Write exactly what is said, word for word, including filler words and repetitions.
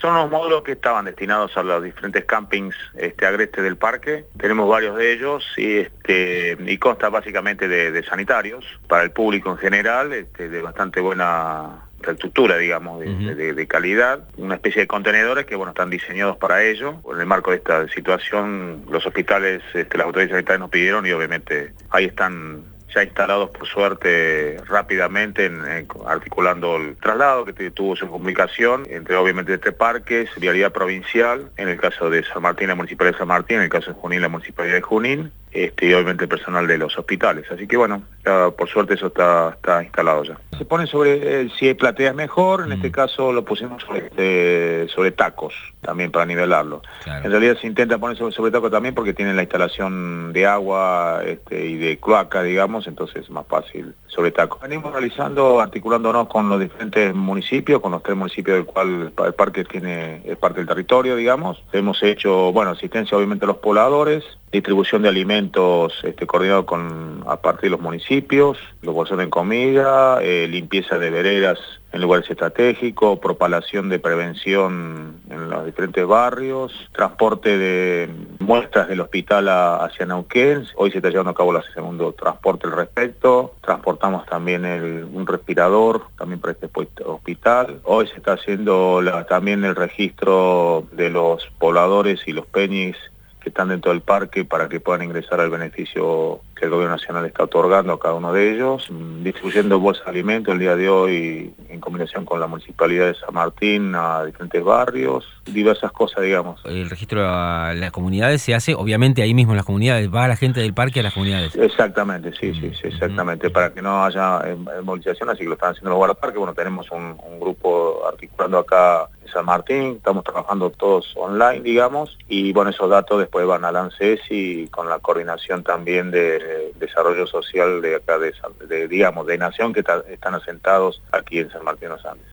Son los módulos que estaban destinados a los diferentes campings este, agrestes del parque. Tenemos varios de ellos y, este, y consta básicamente de, de sanitarios para el público en general, este, de bastante buena infraestructura, digamos, de, uh-huh. de, de calidad, una especie de contenedores que, bueno, están diseñados para ello. En el marco de esta situación, los hospitales, este, las autoridades sanitarias nos pidieron y obviamente ahí están ya instalados por suerte rápidamente, en, en, articulando el traslado que tuvo su complicación entre obviamente este parque, vialidad provincial, en el caso de San Martín, la Municipalidad de San Martín, en el caso de Junín, la Municipalidad de Junín, este, y obviamente el personal de los hospitales. Así que bueno, ya, por suerte eso está, está instalado ya. Se pone sobre, eh, si platea mejor, en mm. este caso lo pusimos sobre, este, sobre tacos, también para nivelarlo. Claro. En realidad se intenta poner sobre, sobre tacos también porque tienen la instalación de agua este, y de cloaca, digamos, entonces es más fácil sobre tacos. Venimos realizando, articulándonos con los diferentes municipios, con los tres municipios del cual el parque tiene, es parte del territorio, digamos. Hemos hecho, bueno, asistencia obviamente a los pobladores, distribución de alimentos este, coordinado con a partir de los municipios, proporción en comida, eh, limpieza de veredas en lugares estratégicos, propalación de prevención en los diferentes barrios, transporte de muestras del hospital a, hacia Neuquén. Hoy se está llevando a cabo el segundo transporte al respecto. Transportamos también el, un respirador también para este hospital. Hoy se está haciendo la, también el registro de los pobladores y los peñis que están dentro del parque para que puedan ingresar al beneficio que el Gobierno Nacional está otorgando a cada uno de ellos, distribuyendo bolsas de alimentos el día de hoy en combinación con la Municipalidad de San Martín a diferentes barrios, diversas cosas, digamos. El registro a las comunidades se hace, obviamente ahí mismo en las comunidades, va a la gente del parque a las comunidades. Exactamente, sí, sí, sí, exactamente, uh-huh. para que no haya eh, movilización, así que lo están haciendo los guardaparques. Bueno, tenemos un, un grupo articulando acá en San Martín, estamos trabajando todos online, digamos, y bueno, esos datos después van al ANSES y con la coordinación también de desarrollo social de acá, de, de digamos, de Nación, que ta, están asentados aquí en San Martín de los Andes.